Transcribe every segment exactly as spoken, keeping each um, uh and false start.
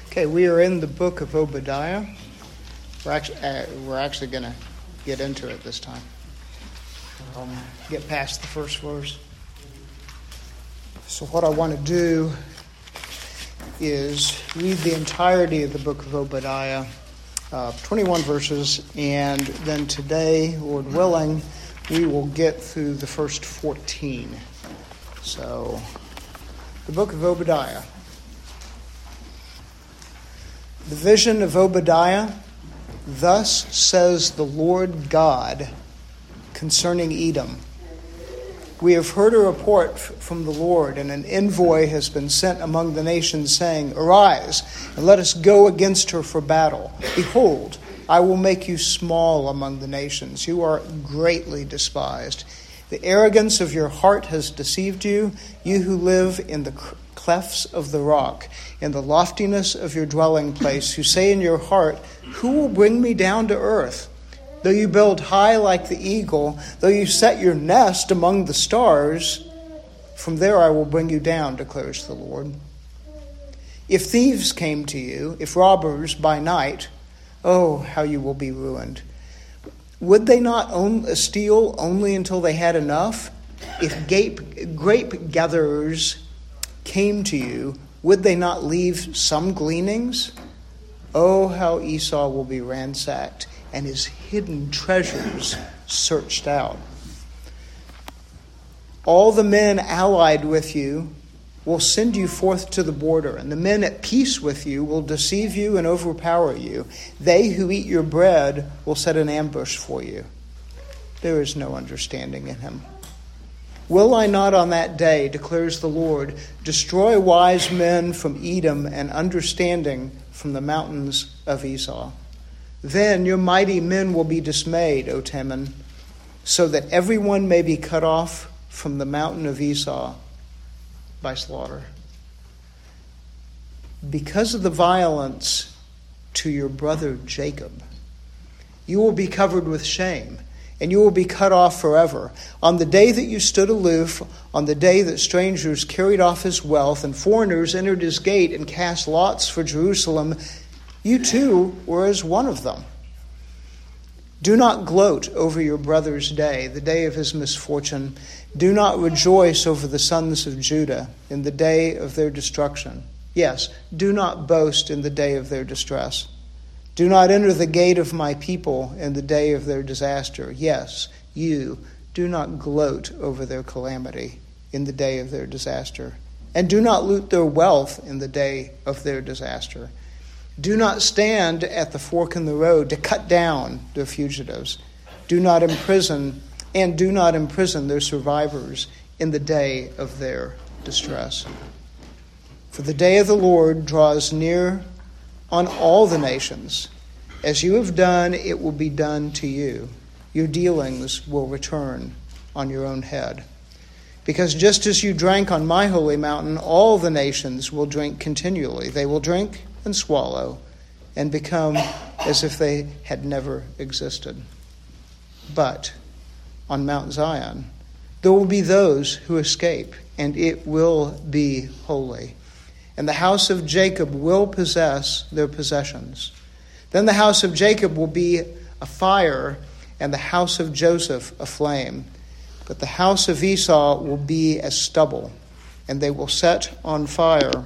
Okay, we are in the book of Obadiah. We're actually, uh, we're actually going to get into it this time. Um, get past the first verse. So what I want to do is read the entirety of the book of Obadiah, uh, twenty-one verses, and then today, Lord willing, we will get through the first fourteen. So, the book of Obadiah. The vision of Obadiah. Thus says the Lord God concerning Edom. We have heard a report from the Lord, and an envoy has been sent among the nations, saying, Arise, and let us go against her for battle. Behold, I will make you small among the nations. You are greatly despised. The arrogance of your heart has deceived you, you who live in the clefts of the rock, in the loftiness of your dwelling place, who say in your heart, Who will bring me down to earth? Though you build high like the eagle, though you set your nest among the stars, from there I will bring you down, declares the Lord. If thieves came to you, if robbers by night, oh, how you will be ruined. Would they not own, steal only until they had enough? If grape, grape gatherers came to you, would they not leave some gleanings? Oh, how Esau will be ransacked, and his hidden treasures searched out. All the men allied with you will send you forth to the border, and the men at peace with you will deceive you and overpower you. They who eat your bread will set an ambush for you. There is no understanding in him. Will I not on that day, declares the Lord, destroy wise men from Edom and understanding from the mountains of Esau? Then your mighty men will be dismayed, O Teman, so that everyone may be cut off from the mountain of Esau by slaughter. Because of the violence to your brother Jacob, you will be covered with shame, and you will be cut off forever. On the day that you stood aloof, on the day that strangers carried off his wealth and foreigners entered his gate and cast lots for Jerusalem, you too were as one of them. Do not gloat over your brother's day, the day of his misfortune. Do not rejoice over the sons of Judah in the day of their destruction. Yes, do not boast in the day of their distress. Do not enter the gate of my people in the day of their disaster. Yes, you do not gloat over their calamity in the day of their disaster. And do not loot their wealth in the day of their disaster. Do not stand at the fork in the road to cut down their fugitives. Do not imprison, and do not imprison their survivors in the day of their distress. For the day of the Lord draws near on all the nations. As you have done, it will be done to you. Your dealings will return on your own head. Because just as you drank on my holy mountain, all the nations will drink continually. They will drink and swallow and become as if they had never existed. But on Mount Zion, there will be those who escape, and it will be holy. And the house of Jacob will possess their possessions. Then the house of Jacob will be a fire, and the house of Joseph a flame. But the house of Esau will be as stubble, and they will set on fire,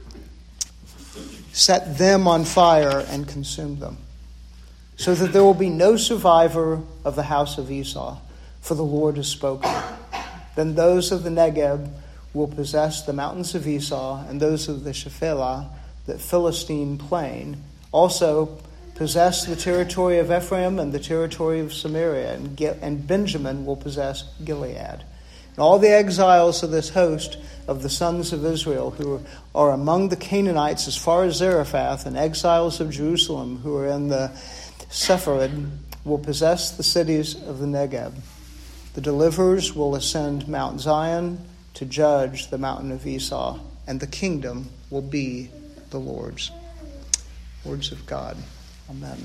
set them on fire and consume them, so that there will be no survivor of the house of Esau, for the Lord has spoken. Then those of the Negeb will possess the mountains of Esau, and those of the Shephelah, the Philistine plain, also possess the territory of Ephraim and the territory of Samaria, and, Ge- and Benjamin will possess Gilead. And all the exiles of this host of the sons of Israel who are among the Canaanites as far as Zarephath, and exiles of Jerusalem who are in the Sepharad, will possess the cities of the Negeb. The deliverers will ascend Mount Zion to judge the mountain of Esau, and the kingdom will be the Lord's. Words of God. Amen.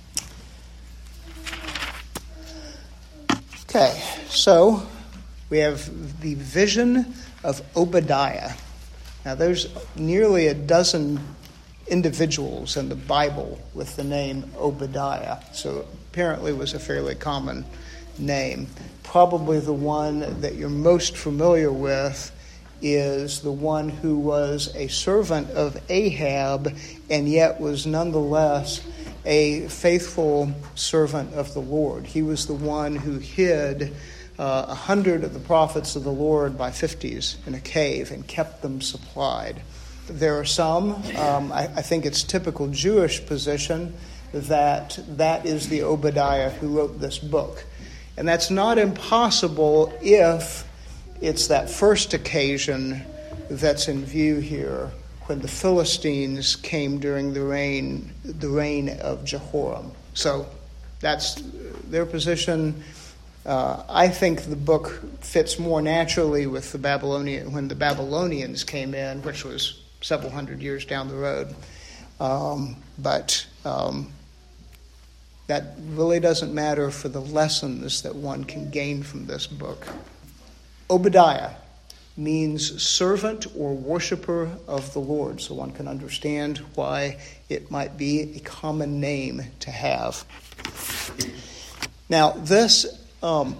Okay, so we have the vision of Obadiah. Now, there's nearly a dozen individuals in the Bible with the name Obadiah. So apparently it was a fairly common name. Probably the one that you're most familiar with is the one who was a servant of Ahab and yet was nonetheless a faithful servant of the Lord. He was the one who hid uh, a hundred of the prophets of the Lord by fifties in a cave and kept them supplied. There are some, um, I, I think it's typical Jewish position, that that is the Obadiah who wrote this book. And that's not impossible if it's that first occasion that's in view here, when the Philistines came during the reign the reign of Jehoram. So that's their position. Uh, I think the book fits more naturally with the Babylonian when the Babylonians came in, which was several hundred years down the road. Um, but um, that really doesn't matter for the lessons that one can gain from this book. Obadiah means servant or worshiper of the Lord, so one can understand why it might be a common name to have. Now, this, um,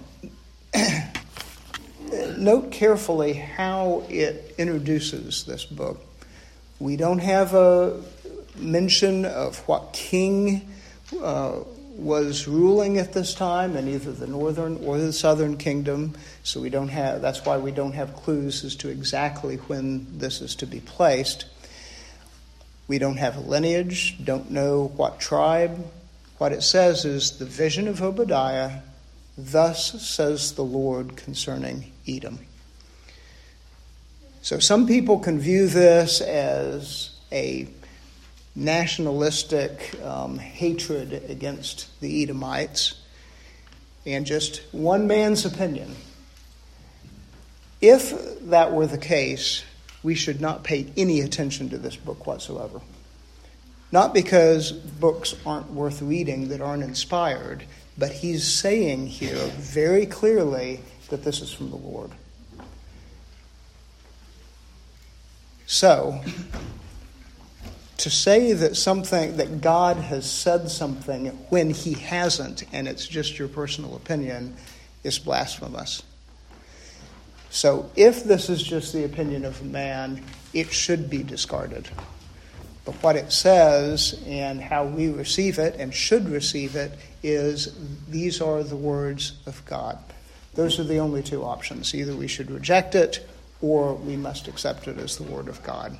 note carefully how it introduces this book. We don't have a mention of what king uh, was ruling at this time in either the northern or the southern kingdom. So we don't have, that's why we don't have clues as to exactly when this is to be placed. We don't have a lineage, don't know what tribe. What it says is the vision of Obadiah, thus says the Lord concerning Edom. So some people can view this as a nationalistic um, hatred against the Edomites, and just one man's opinion. If that were the case, we should not pay any attention to this book whatsoever. Not because books aren't worth reading that aren't inspired, but he's saying here very clearly that this is from the Lord. So, to say that something, that God has said something when he hasn't, and it's just your personal opinion, is blasphemous. So if this is just the opinion of a man, it should be discarded. But what it says and how we receive it and should receive it is these are the words of God. Those are the only two options. Either we should reject it or we must accept it as the word of God.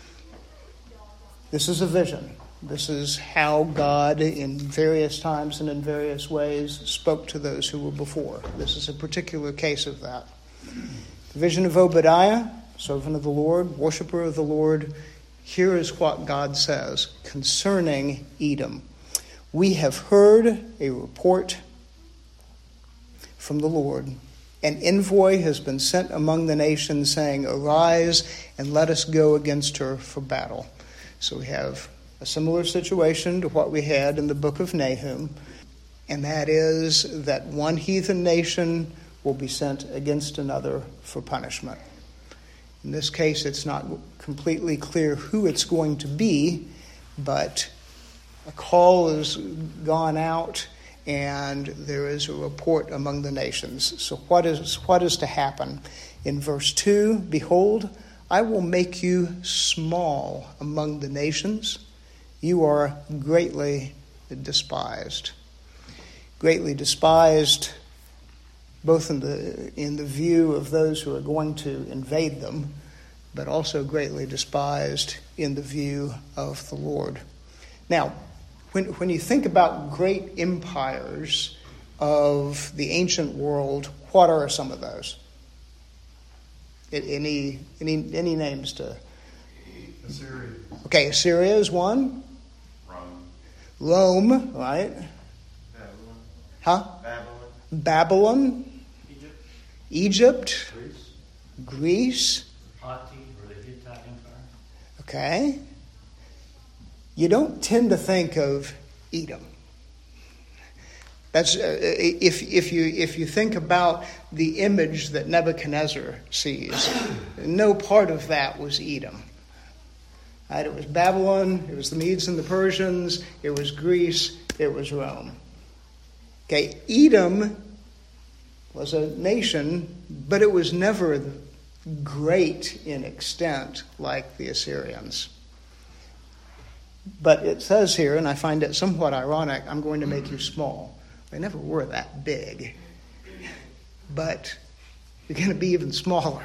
This is a vision. This is how God, in various times and in various ways, spoke to those who were before. This is a particular case of that. The vision of Obadiah, servant of the Lord, worshiper of the Lord. Here is what God says concerning Edom. We have heard a report from the Lord. An envoy has been sent among the nations, saying, "Arise and let us go against her for battle." So we have a similar situation to what we had in the book of Nahum, and that is that one heathen nation will be sent against another for punishment. In this case, it's not completely clear who it's going to be, but a call has gone out and there is a report among the nations. So what is what is to happen? In verse two, behold, I will make you small among the nations. You are greatly despised. Greatly despised, both in the in the view of those who are going to invade them, but also greatly despised in the view of the Lord. Now, when when you think about great empires of the ancient world, what are some of those? Any any any names to? Assyria. Okay, Assyria is one. Rome. Rome, right? Babylon. Huh? Babylon. Babylon. Egypt. Egypt. Greece. Greece. Hatti, or the Hittite Empire. Okay. You don't tend to think of Edom. That's uh, if if you if you think about the image that Nebuchadnezzar sees, no part of that was Edom. Right? It was Babylon, it was the Medes and the Persians, it was Greece, it was Rome. Okay, Edom was a nation, but it was never great in extent like the Assyrians. But it says here, and I find it somewhat ironic, I'm going to make you small. They never were that big. But you're going to be even smaller.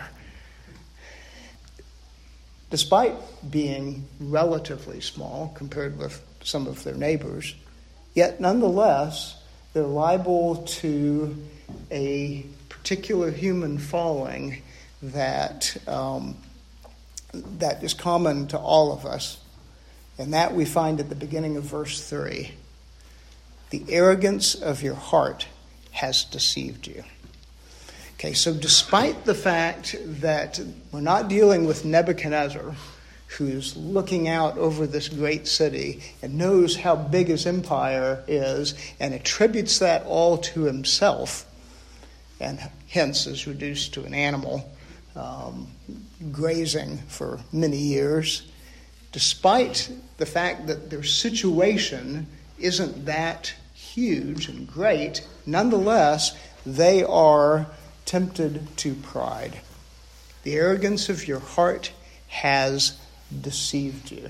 Despite being relatively small compared with some of their neighbors, yet nonetheless, they're liable to a particular human falling that um, that is common to all of us. And that we find at the beginning of verse three. The arrogance of your heart has deceived you. Okay, so despite the fact that we're not dealing with Nebuchadnezzar, who's looking out over this great city and knows how big his empire is and attributes that all to himself, and hence is reduced to an animal um, grazing for many years, despite the fact that their situation isn't that huge and great, nonetheless, they are tempted to pride. The arrogance of your heart has deceived you.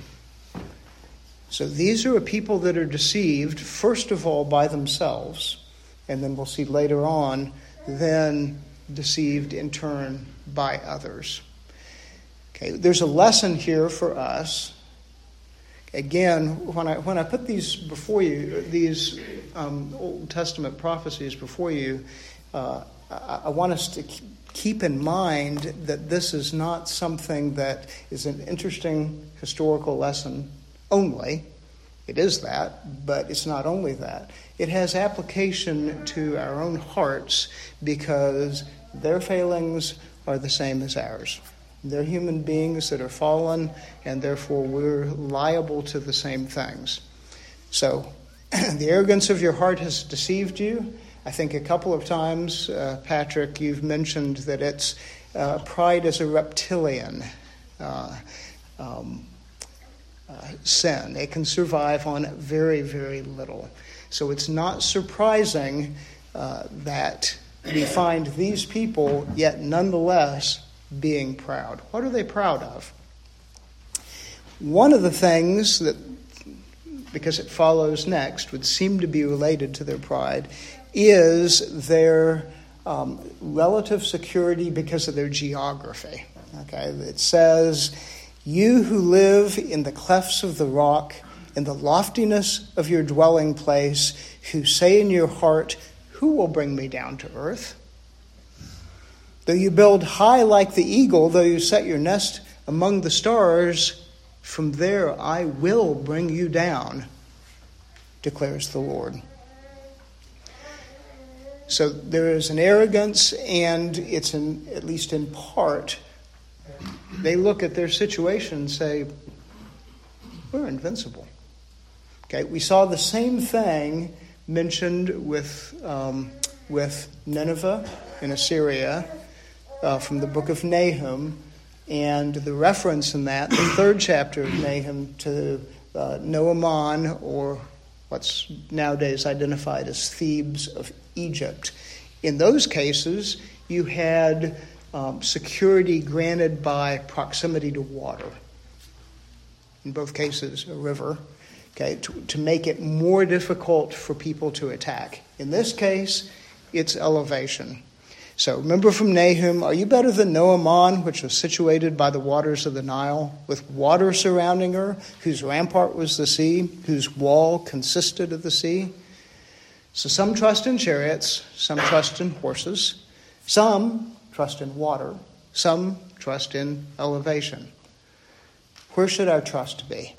So these are a people that are deceived, first of all, by themselves, and then we'll see later on, then deceived in turn by others. Okay, there's a lesson here for us. Again, when I when I put these before you, these um, Old Testament prophecies before you, uh, I, I want us to keep in mind that this is not something that is an interesting historical lesson only. It is that, but it's not only that. It has application to our own hearts because their failings are the same as ours. They're human beings that are fallen, and therefore we're liable to the same things. So, the arrogance of your heart has deceived you. I think a couple of times, uh, Patrick, you've mentioned that it's uh, pride is a reptilian uh, um, uh, sin. It can survive on very, very little. So it's not surprising uh, that we find these people, yet nonetheless, being proud. What are they proud of? One of the things that, because it follows next, would seem to be related to their pride, is their um, relative security because of their geography. Okay, it says, "You who live in the clefts of the rock, in the loftiness of your dwelling place, who say in your heart, 'Who will bring me down to earth?' Though you build high like the eagle, though you set your nest among the stars, from there I will bring you down, declares the Lord." So there is an arrogance, and it's in, at least in part, they look at their situation and say, we're invincible. Okay, we saw the same thing mentioned with um, with Nineveh in Assyria, Uh, from the book of Nahum, and the reference in that, the third chapter of Nahum, to uh, Noaman, or what's nowadays identified as Thebes of Egypt. In those cases, you had um, security granted by proximity to water. In both cases, a river, okay, to, to make it more difficult for people to attack. In this case, it's elevation. So remember from Nahum, "Are you better than Noaman, which was situated by the waters of the Nile, with water surrounding her, whose rampart was the sea, whose wall consisted of the sea?" So some trust in chariots, some trust in horses, some trust in water, some trust in elevation. Where should our trust be?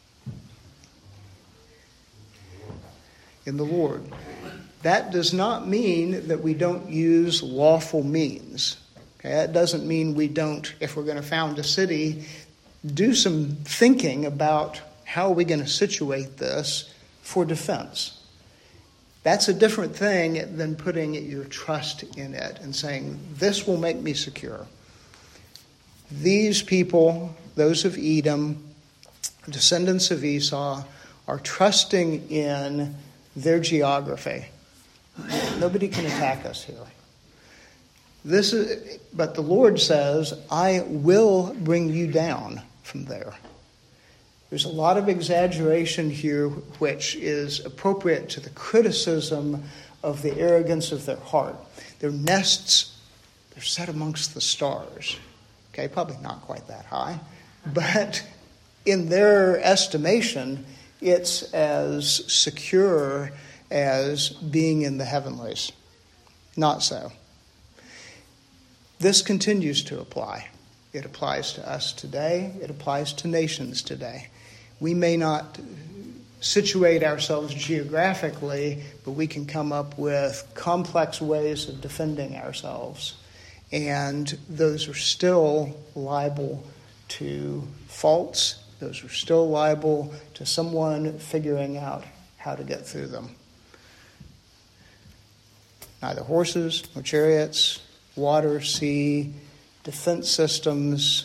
In the Lord. That does not mean that we don't use lawful means. Okay? That doesn't mean we don't, if we're going to found a city, do some thinking about how are we going to situate this for defense. That's a different thing than putting your trust in it and saying, this will make me secure. These people, those of Edom, descendants of Esau, are trusting in their geography. Nobody can attack us here. This is, but the Lord says, I will bring you down from there. There's a lot of exaggeration here which is appropriate to the criticism of the arrogance of their heart. Their nests, they're set amongst the stars. Okay, probably not quite that high, but in their estimation, it's as secure as being in the heavenlies. Not so. This continues to apply. It applies to us today. It applies to nations today. We may not situate ourselves geographically, but we can come up with complex ways of defending ourselves. And those are still liable to faults. Those are still liable to someone figuring out how to get through them. Neither horses nor chariots, water, sea, defense systems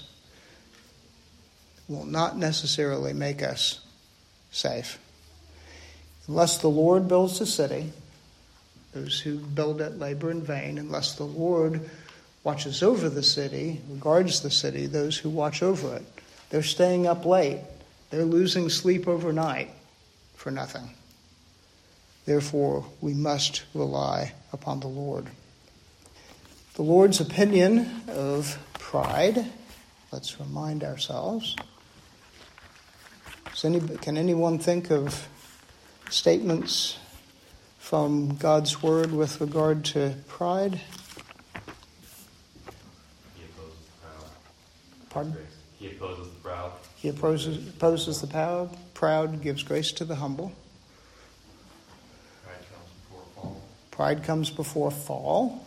will not necessarily make us safe. Unless the Lord builds the city, those who build it labor in vain. Unless the Lord watches over the city, regards the city, those who watch over it, they're staying up late. They're losing sleep overnight for nothing. Therefore, we must rely upon the Lord. The Lord's opinion of pride, let's remind ourselves. Does any, can anyone think of statements from God's Word with regard to pride? He opposes the proud. Pardon? He opposes the proud. He opposes, opposes the proud. Proud gives grace to the humble. Pride comes before a fall. Pride comes before fall.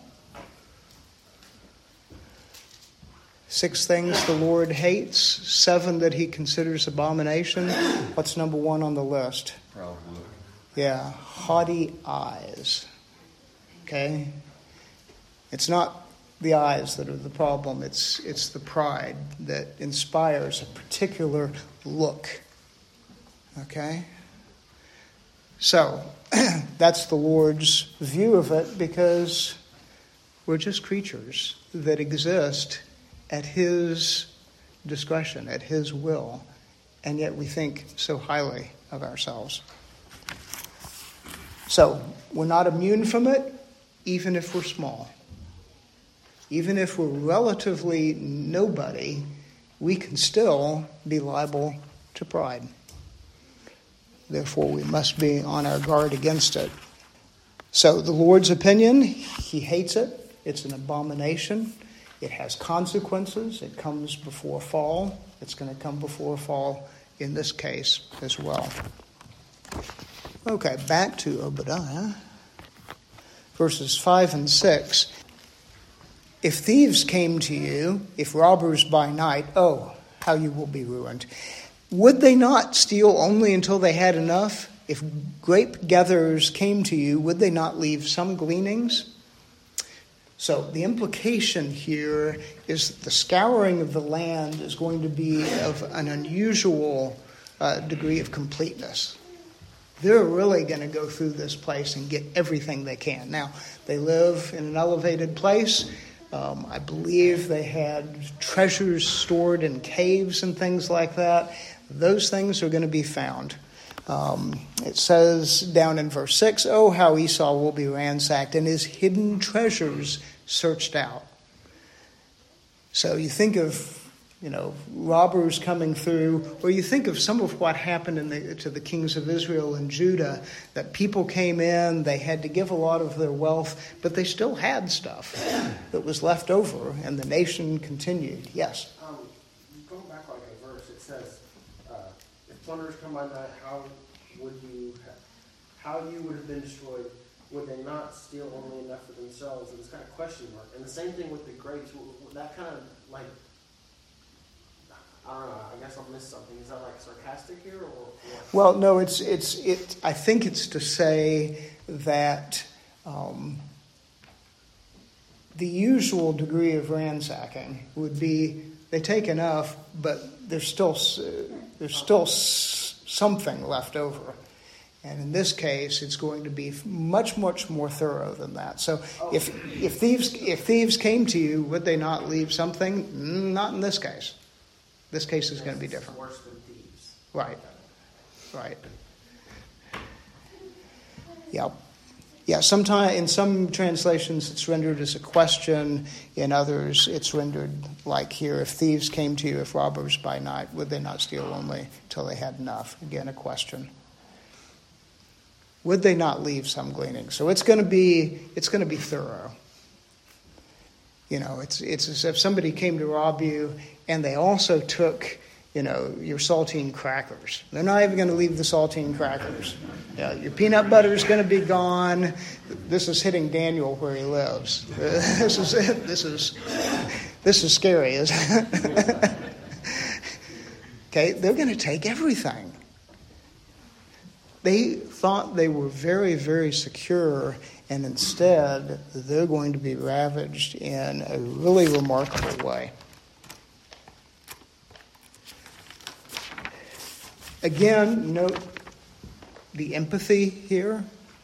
Six things the Lord hates, seven that he considers abomination. What's number one on the list? Proud look. Yeah, haughty eyes. Okay? It's not the eyes that are the problem. It's it's the pride that inspires a particular look. Okay? So, that's the Lord's view of it, because we're just creatures that exist at his discretion, at his will, and yet we think so highly of ourselves. So, we're not immune from it, even if we're small. Even if we're relatively nobody, we can still be liable to pride. Therefore, we must be on our guard against it. So, the Lord's opinion, he hates it. It's an abomination. It has consequences. It comes before fall. It's going to come before fall in this case as well. Okay, back to Obadiah. Verses five and six. If thieves came to you, if robbers by night, oh, how you will be ruined. Would they not steal only until they had enough? If grape gatherers came to you, would they not leave some gleanings? So the implication here is that the scouring of the land is going to be of an unusual uh, degree of completeness. They're really going to go through this place and get everything they can. Now, they live in an elevated place. Um, I believe they had treasures stored in caves and things like that. Those things are going to be found. Um, it says down in verse six, oh, how Esau will be ransacked and his hidden treasures searched out. So you think of, you know, robbers coming through, or you think of some of what happened in the, to the kings of Israel and Judah, that people came in, they had to give a lot of their wealth, but they still had stuff that was left over, and the nation continued. Yes? Um, going back like a verse, it says, uh, if plunderers come by night, how would you, ha- how you would have been destroyed? Would they not steal only enough for themselves? And it's kind of question mark. And the same thing with the grapes. That kind of like, I don't know. I guess I'll miss something. Is that like sarcastic here, or what? Well, no. It's it's it. I think it's to say that um, the usual degree of ransacking would be they take enough, but there's still there's still something left over. And in this case, it's going to be much, much more thorough than that. So if if thieves if thieves came to you, would they not leave something? Not in this case. This case is going to be different. Worse than thieves. Right. Right. Yep. Yeah, sometimes in some translations it's rendered as a question. In others it's rendered like here, if thieves came to you, if robbers by night, would they not steal only till they had enough? Again, a question. Would they not leave some gleaning? So it's going to be it's going to be thorough. You know, it's it's as if somebody came to rob you and they also took, you know, your saltine crackers. They're not even going to leave the saltine crackers. Yeah, your peanut butter is going to be gone. This is hitting Daniel where he lives. This is this is this is scary, isn't it? Okay, they're going to take everything. They thought they were very, very secure, and instead they're going to be ravaged in a really remarkable way. Again, note the empathy here.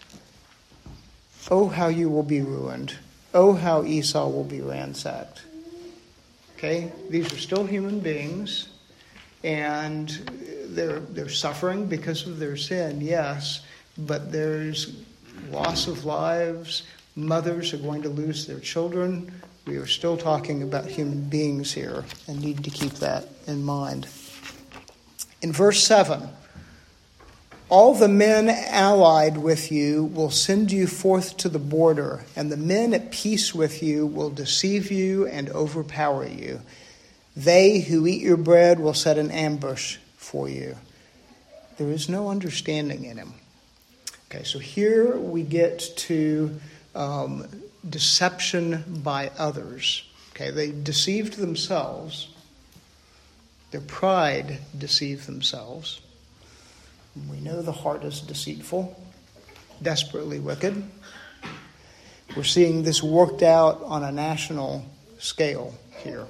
Oh, how you will be ruined. Oh, how Esau will be ransacked. Okay, these are still human beings, and they're they're suffering because of their sin, yes, but there's loss of lives. Mothers are going to lose their children. We are still talking about human beings here and need to keep that in mind. In verse seven, all the men allied with you will send you forth to the border, and the men at peace with you will deceive you and overpower you. They who eat your bread will set an ambush for you. There is no understanding in him. Okay, so here we get to um, deception by others. Okay, they deceived themselves. Their pride deceived themselves. We know the heart is deceitful, desperately wicked. We're seeing this worked out on a national scale here.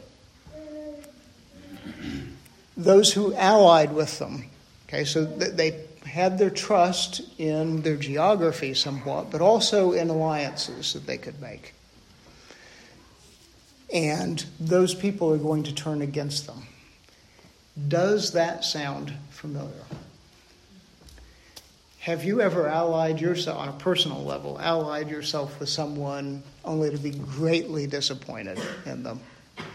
Those who allied with them, okay, so they had their trust in their geography somewhat, but also in alliances that they could make. And those people are going to turn against them. Does that sound familiar? Have you ever allied yourself, on a personal level, allied yourself with someone only to be greatly disappointed in them?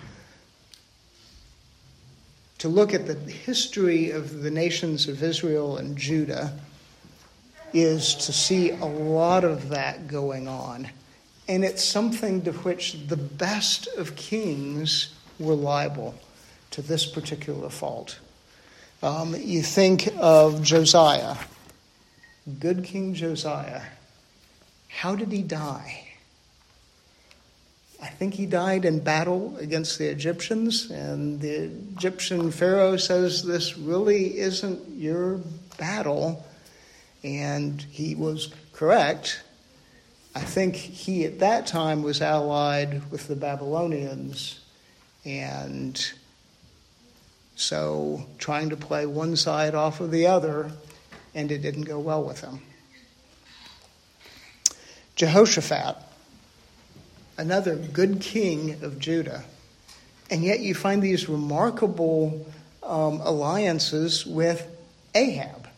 To look at the history of the nations of Israel and Judah is to see a lot of that going on. And it's something to which the best of kings were liable, to this particular fault. Um, you think of Josiah, good King Josiah. How did he die? I think he died in battle against the Egyptians, and the Egyptian Pharaoh says, this really isn't your battle, and he was correct. I think he at that time was allied with the Babylonians, and so trying to play one side off of the other, and it didn't go well with him. Jehoshaphat, another good king of Judah. And yet you find these remarkable um, alliances with Ahab.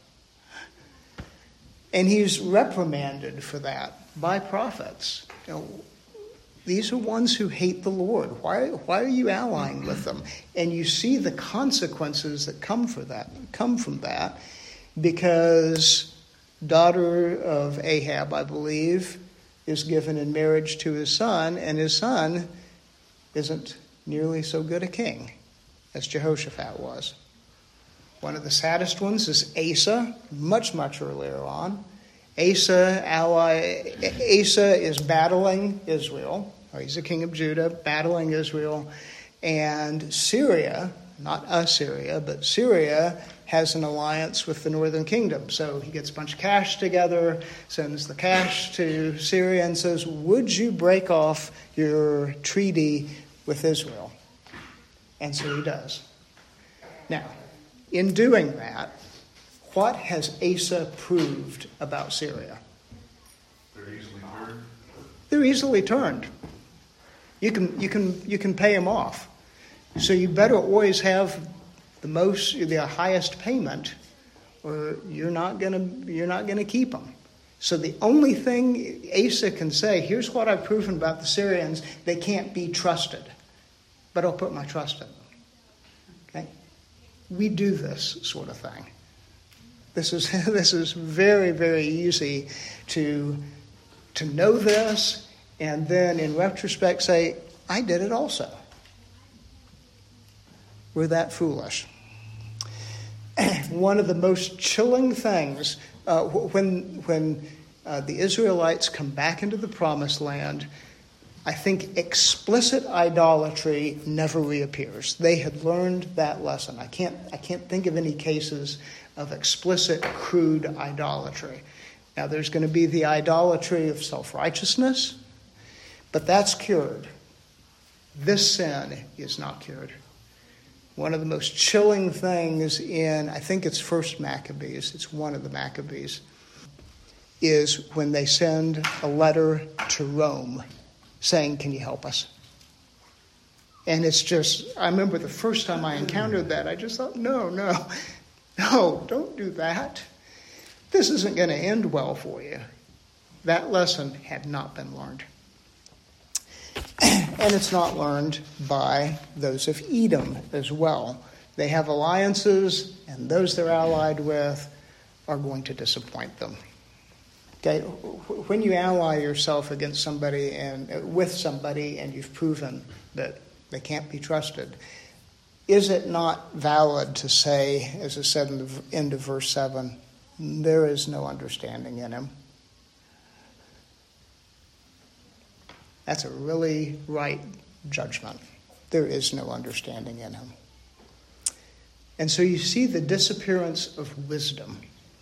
And he's reprimanded for that by prophets. You know, these are ones who hate the Lord. Why, why are you allying with them? And you see the consequences that come for that, come from that, because daughter of Ahab, I believe, is given in marriage to his son, and his son isn't nearly so good a king as Jehoshaphat was. One of the saddest ones is Asa, much, much earlier on. Asa, ally, Asa is battling Israel. He's a king of Judah, battling Israel. And Syria, not Assyria, but Syria has an alliance with the northern kingdom. So he gets a bunch of cash together, sends the cash to Syria and says, would you break off your treaty with Israel? And so he does. Now, in doing that, what has Asa proved about Syria? They're easily turned. They're easily turned. You can you can you can pay them off. So you better always have the most the highest payment, or you're not gonna you're not gonna keep them. So the only thing Asa can say, here's what I've proven about the Syrians: they can't be trusted, but I'll put my trust in them. Okay, we do this sort of thing. This is this is very very easy to to know this, and then in retrospect say, I did it also. We're that foolish. One of the most chilling things uh, when when uh, the Israelites come back into the Promised Land, I think explicit idolatry never reappears. They had learned that lesson. I can't I can't think of any cases of explicit, crude idolatry. Now, there's going to be the idolatry of self-righteousness, but that's cured. This sin is not cured. One of the most chilling things in, I think it's First Maccabees, it's one of the Maccabees, is when they send a letter to Rome saying, can you help us? And it's just, I remember the first time I encountered that, I just thought, no, no, no, don't do that. This isn't going to end well for you. That lesson had not been learned. And it's not learned by those of Edom as well. They have alliances, and those they're allied with are going to disappoint them. Okay, when you ally yourself against somebody and with somebody and you've proven that they can't be trusted, is it not valid to say, as it said in the end of verse seven, there is no understanding in him? That's a really right judgment. There is no understanding in him. And so you see the disappearance of wisdom.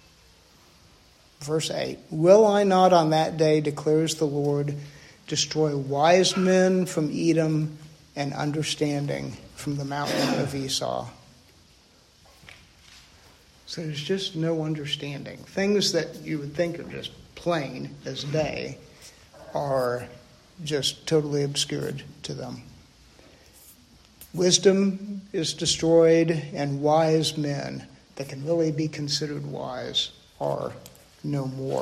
Verse eight, will I not on that day, declares the Lord, destroy wise men from Edom and understanding from the mountain of Esau? So there's just no understanding. Things that you would think are just plain as day are just totally obscured to them. Wisdom is destroyed, and wise men that can really be considered wise are no more.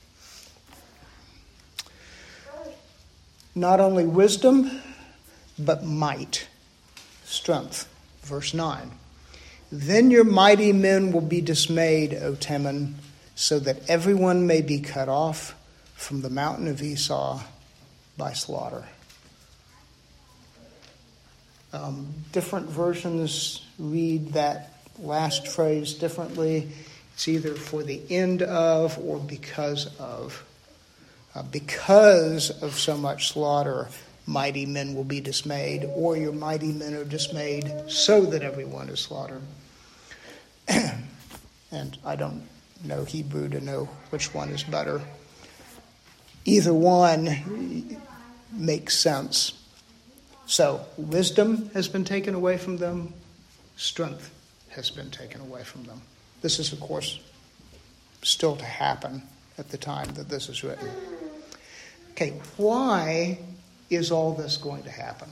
Not only wisdom, but might, strength. Verse nine. Then your mighty men will be dismayed, O Teman, so that everyone may be cut off from the mountain of Esau by slaughter. Um, different versions read that last phrase differently. It's either for the end of or because of. Uh, because of so much slaughter, mighty men will be dismayed, or your mighty men are dismayed so that everyone is slaughtered. And I don't know Hebrew to know which one is better. Either one makes sense. So, wisdom has been taken away from them. Strength has been taken away from them. This is, of course, still to happen at the time that this is written. Okay, why is all this going to happen?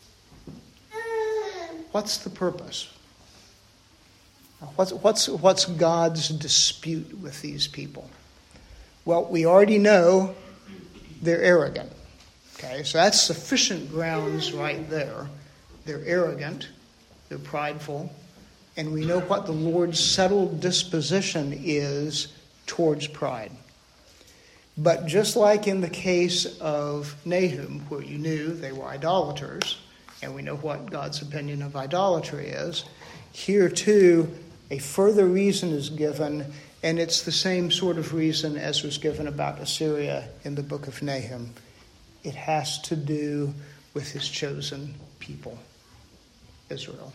What's the purpose? What's, what's, what's God's dispute with these people? Well, we already know they're arrogant. Okay, so that's sufficient grounds right there. They're arrogant, they're prideful, and we know what the Lord's settled disposition is towards pride. But just like in the case of Nahum, where you knew they were idolaters, and we know what God's opinion of idolatry is, here too, a further reason is given, and it's the same sort of reason as was given about Assyria in the book of Nahum. It has to do with his chosen people, Israel.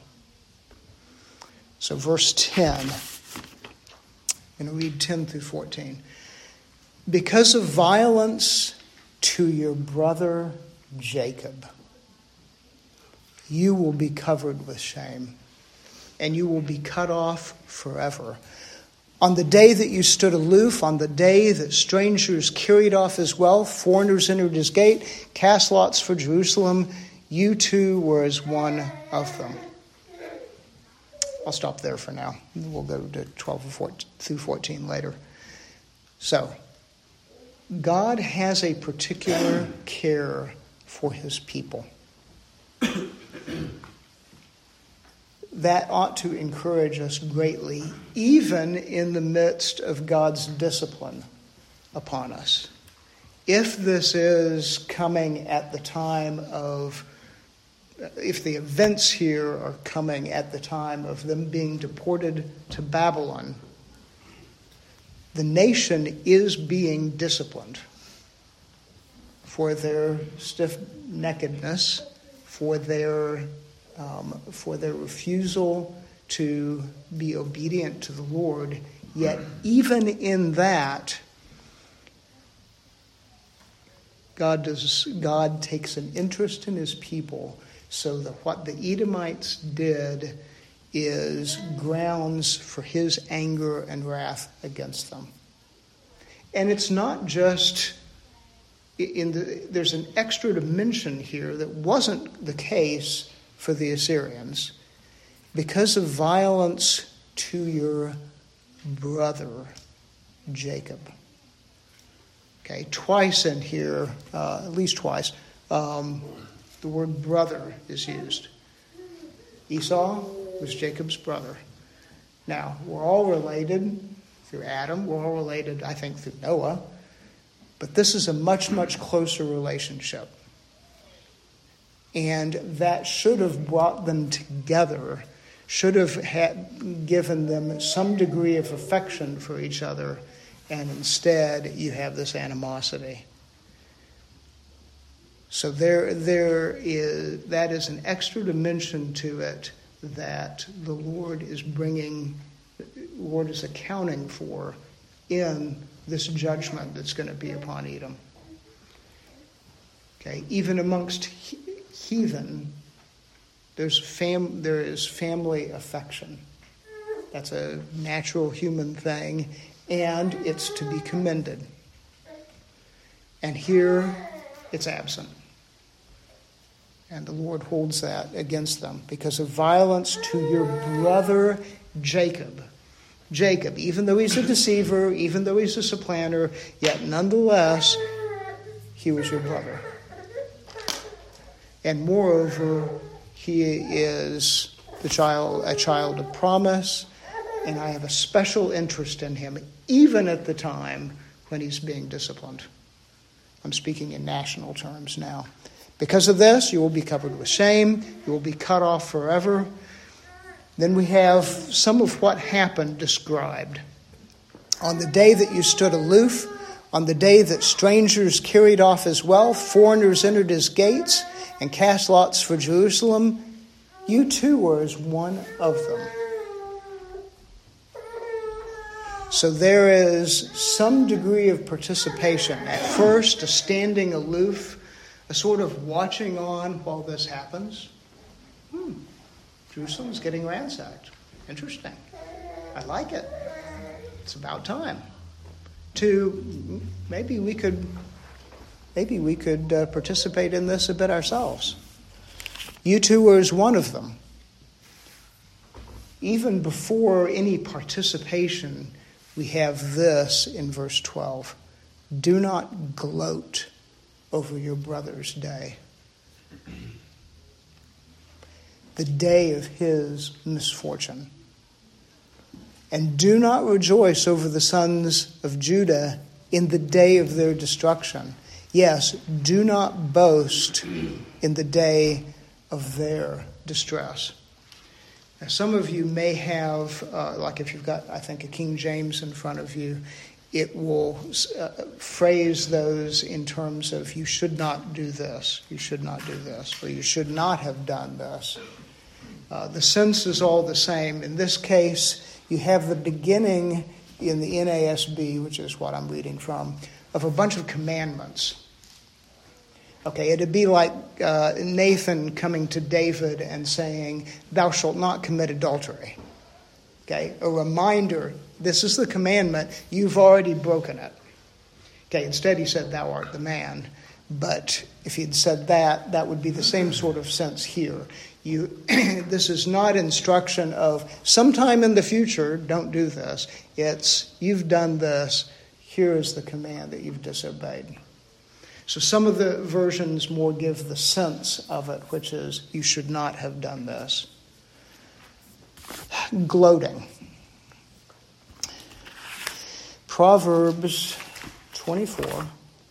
So verse ten, I'm going to read ten through fourteen. Because of violence to your brother Jacob. you will be covered with shame, and you will be cut off forever. On the day that you stood aloof, on the day that strangers carried off his wealth, foreigners entered his gate, cast lots for Jerusalem, you too were as one of them. I'll stop there for now. We'll go to twelve through fourteen later. So, God has a particular care for his people. That ought to encourage us greatly, even in the midst of God's discipline upon us. If this is coming at the time of, if the events here are coming at the time of them being deported to Babylon, the nation is being disciplined for their stiff-neckedness, for their um, for their refusal to be obedient to the Lord. Yet even in that, God does God takes an interest in his people, so that what the Edomites did is grounds for his anger and wrath against them. And it's not just in the, there's an extra dimension here that wasn't the case for the Assyrians. Because of violence to your brother, Jacob. Okay, twice in here, uh, at least twice, um, the word brother is used. Esau was Jacob's brother. Now, we're all related through Adam. We're all related, I think, through Noah. But this is a much, much closer relationship. And that should have brought them together, should have had, given them some degree of affection for each other. And instead, you have this animosity. So there, there is that is an extra dimension to it that the Lord is bringing, the Lord is accounting for in this judgment that's going to be upon Edom. Okay, even amongst heathen, there's fam, there is family affection. That's a natural human thing, and it's to be commended. And here, it's absent. And the Lord holds that against them because of violence to your brother Jacob. Jacob, even though he's a deceiver, even though he's a supplanter, yet nonetheless, he was your brother. And moreover, he is the child, a child of promise, and I have a special interest in him, even at the time when he's being disciplined. I'm speaking in national terms now. Because of this, you will be covered with shame. You will be cut off forever. Then we have some of what happened described. On the day that you stood aloof, on the day that strangers carried off his wealth, foreigners entered his gates and cast lots for Jerusalem, you too were as one of them. So there is some degree of participation. At first, a standing aloof, a sort of watching on while this happens. Hmm, Jerusalem's getting ransacked. Interesting. I like it. It's about time. To maybe we could, maybe we could uh, participate in this a bit ourselves. You two were as one of them. Even before any participation, we have this in verse twelve. Do not gloat over your brother's day, the day of his misfortune. And do not rejoice over the sons of Judah in the day of their destruction. Yes, do not boast in the day of their distress. Now, some of you may have, uh, like if you've got, I think, a King James in front of you, it will uh, phrase those in terms of you should not do this, you should not do this, or you should not have done this. Uh, the sense is all the same. In this case, you have the beginning in the N A S B, which is what I'm reading from, of a bunch of commandments. Okay, it'd be like uh, Nathan coming to David and saying, "Thou shalt not commit adultery." Okay, a reminder, this is the commandment, you've already broken it. Okay, instead he said, "Thou art the man." But if he'd said that, that would be the same sort of sense here. You, this is not instruction of sometime in the future, don't do this. It's you've done this, here is the command that you've disobeyed. So some of the versions more give the sense of it, which is you should not have done this. Gloating. Proverbs twenty-four,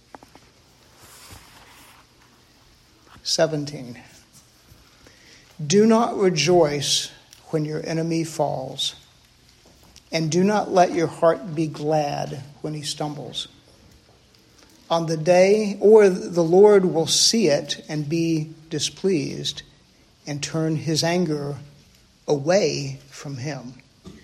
seventeen. Do not rejoice when your enemy falls, and do not let your heart be glad when he stumbles. On the day, or the Lord will see it and be displeased and turn his anger away from him.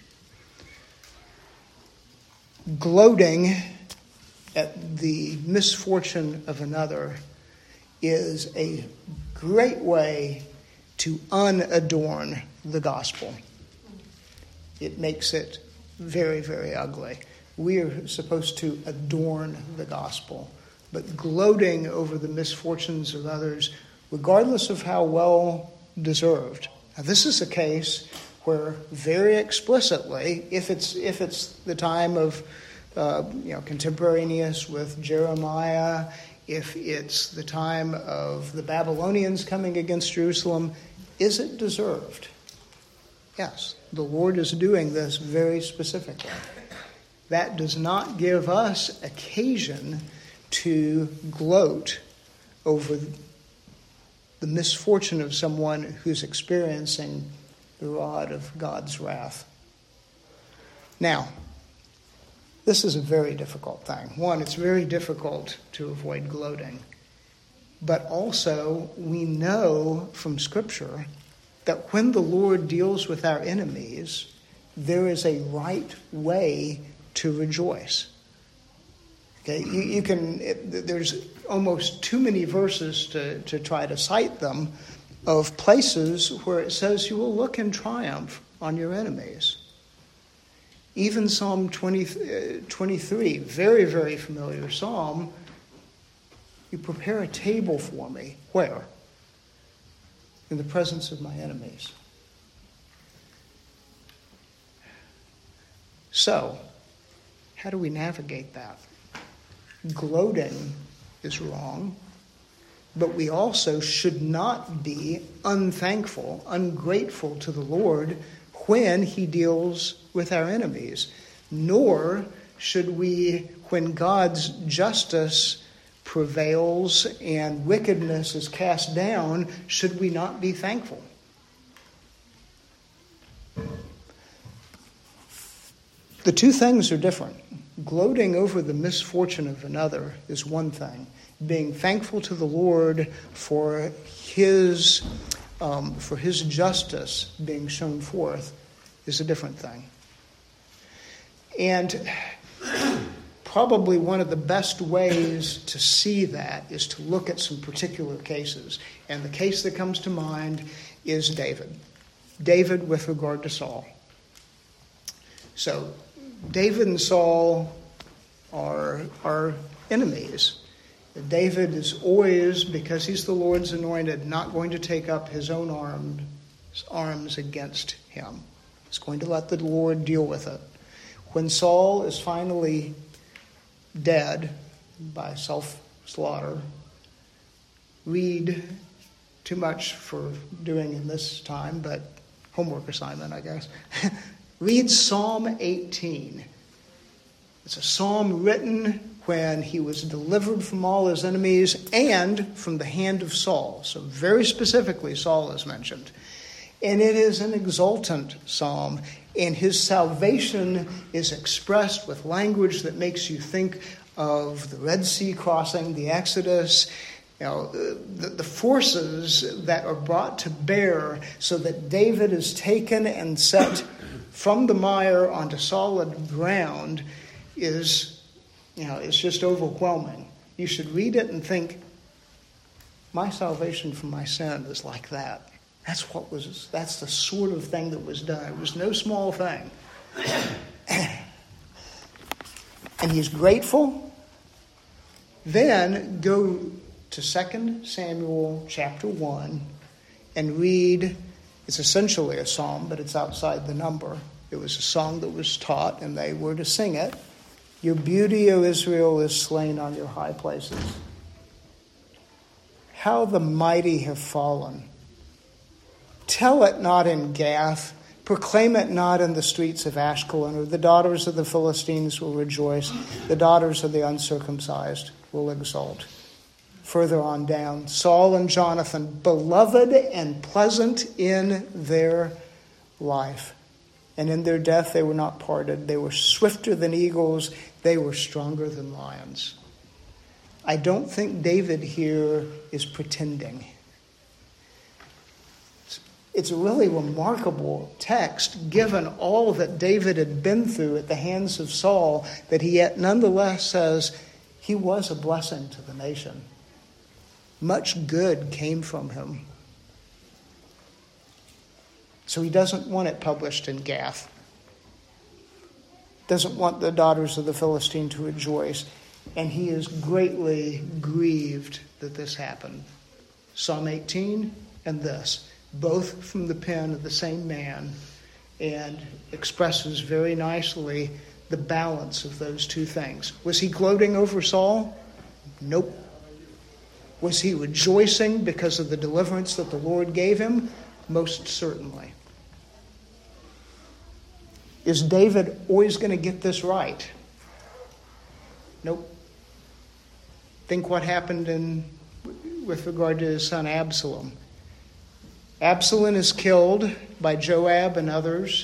Gloating at the misfortune of another is a great way to unadorn the gospel. It makes it very, very ugly. We are supposed to adorn the gospel, but gloating over the misfortunes of others, regardless of how well deserved. Now, this is a case where very explicitly, if it's if it's the time of uh, you know contemporaneous with Jeremiah, if it's the time of the Babylonians coming against Jerusalem, is it deserved? Yes, the Lord is doing this very specifically. That does not give us occasion to gloat over the misfortune of someone who's experiencing the rod of God's wrath. Now, this is a very difficult thing. One, it's very difficult to avoid gloating. But also, we know from Scripture that when the Lord deals with our enemies, there is a right way to rejoice. Okay, you, you can. It, there's almost too many verses to, to try to cite them of places where it says you will look in triumph on your enemies. Even Psalm twenty, uh, twenty-three, very, very familiar psalm. You prepare a table for me. Where? In the presence of my enemies. So, how do we navigate that? Gloating is wrong, but we also should not be unthankful, ungrateful to the Lord when he deals with our enemies. Nor should we, when God's justice prevails and wickedness is cast down, should we not be thankful? The two things are different. Gloating over the misfortune of another is one thing. Being thankful to the Lord for his um, for his justice being shown forth is a different thing. And probably one of the best ways to see that is to look at some particular cases. And the case that comes to mind is David. David with regard to Saul. So David and Saul are, are enemies. David is always, because he's the Lord's anointed, not going to take up his own armed, arms against him. He's going to let the Lord deal with it. When Saul is finally dead by self-slaughter, read too much for doing in this time, but homework assignment, I guess. Read Psalm eighteen. It's a psalm written when he was delivered from all his enemies and from the hand of Saul. So very specifically, Saul is mentioned. And it is an exultant psalm. And his salvation is expressed with language that makes you think of the Red Sea crossing, the Exodus, you know, the, the forces that are brought to bear so that David is taken and set from the mire onto solid ground is, you know, it's just overwhelming. You should read it and think, My salvation from my sin is like that. That's what was, that's the sort of thing that was done. It was no small thing. And he's grateful. Then go to Second Samuel chapter one and read, it's essentially a psalm, but it's outside the number. It was a song that was taught, and they were to sing it. Your beauty, O Israel, is slain on your high places. How the mighty have fallen. Tell it not in Gath. Proclaim it not in the streets of Ashkelon, or the daughters of the Philistines will rejoice. The daughters of the uncircumcised will exult. Further on down, Saul and Jonathan, beloved and pleasant in their life. And in their death they were not parted. They were swifter than eagles. They were stronger than lions. I don't think David here is pretending. It's a really remarkable text, given all that David had been through at the hands of Saul, that he yet nonetheless says he was a blessing to the nation. Much good came from him. So he doesn't want it published in Gath. Doesn't want the daughters of the Philistine to rejoice. And he is greatly grieved that this happened. Psalm eighteen and this, both from the pen of the same man, and expresses very nicely the balance of those two things. Was he gloating over Saul? Nope. Was he rejoicing because of the deliverance that the Lord gave him? Most certainly. Is David always going to get this right? Nope. Think what happened in with regard to his son Absalom. Absalom is killed by Joab and others,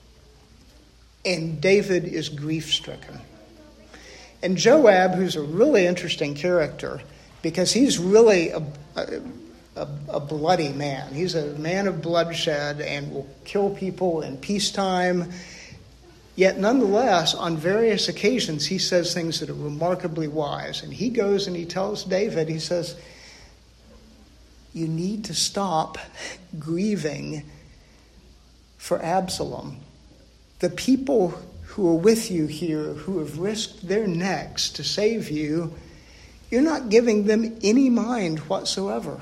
and David is grief-stricken. And Joab, who's a really interesting character, because he's really a, a, a bloody man. He's a man of bloodshed and will kill people in peacetime. Yet nonetheless, on various occasions, he says things that are remarkably wise. And he goes and he tells David, he says, you need to stop grieving for Absalom. The people who are with you here, who have risked their necks to save you, you're not giving them any mind whatsoever.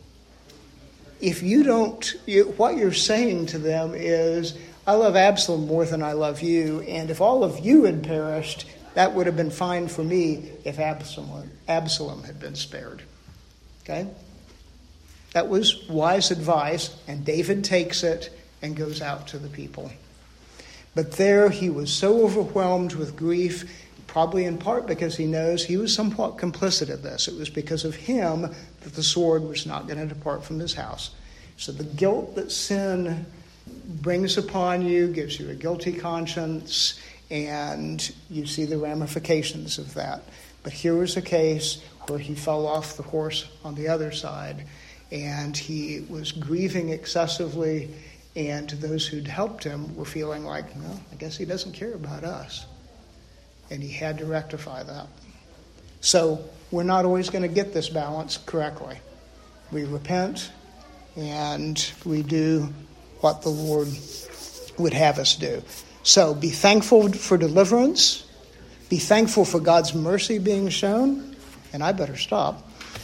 If you don't, you, what you're saying to them is, I love Absalom more than I love you, and if all of you had perished, that would have been fine for me if Absalom, Absalom had been spared. Okay? That was wise advice, and David takes it and goes out to the people. But there he was so overwhelmed with grief, probably in part because he knows he was somewhat complicit in this. It was because of him that the sword was not going to depart from his house. So the guilt that sin brings upon you gives you a guilty conscience, and you see the ramifications of that. But here was a case where he fell off the horse on the other side, and he was grieving excessively, and those who'd helped him were feeling like, well, I guess he doesn't care about us. And he had to rectify that. So we're not always going to get this balance correctly. We repent, and we do what the Lord would have us do. So be thankful for deliverance. Be thankful for God's mercy being shown. And I better stop.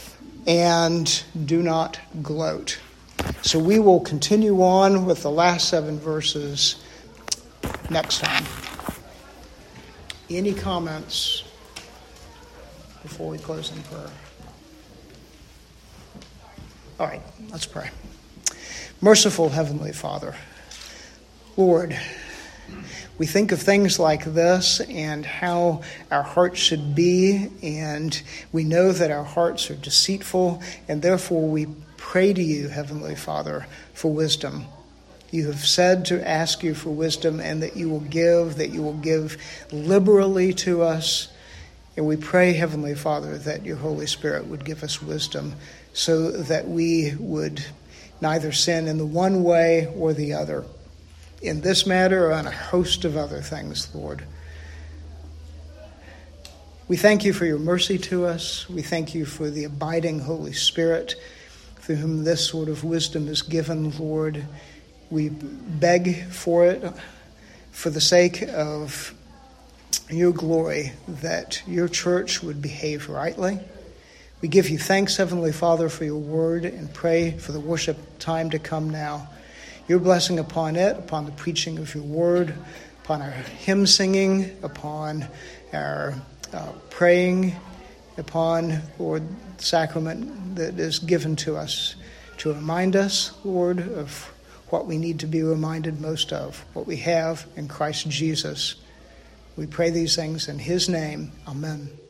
And do not gloat. So we will continue on with the last seven verses next time. Any comments before we close in prayer? All right, let's pray. Merciful Heavenly Father, Lord, we think of things like this and how our hearts should be, and we know that our hearts are deceitful, and therefore we pray to you, Heavenly Father, for wisdom. You have said to ask you for wisdom, and that you will give, that you will give liberally to us. And we pray, Heavenly Father, that your Holy Spirit would give us wisdom so that we would neither sin in the one way or the other. In this matter or on a host of other things, Lord. We thank you for your mercy to us. We thank you for the abiding Holy Spirit, through whom this sort of wisdom is given, Lord. We beg for it, for the sake of your glory, that your church would behave rightly. We give you thanks, Heavenly Father, for your word, and pray for the worship time to come now. Your blessing upon it, upon the preaching of your word, upon our hymn singing, upon our uh, praying, upon, Lord, the sacrament that is given to us to remind us, Lord, of what we need to be reminded most of, what we have in Christ Jesus. We pray these things in his name. Amen.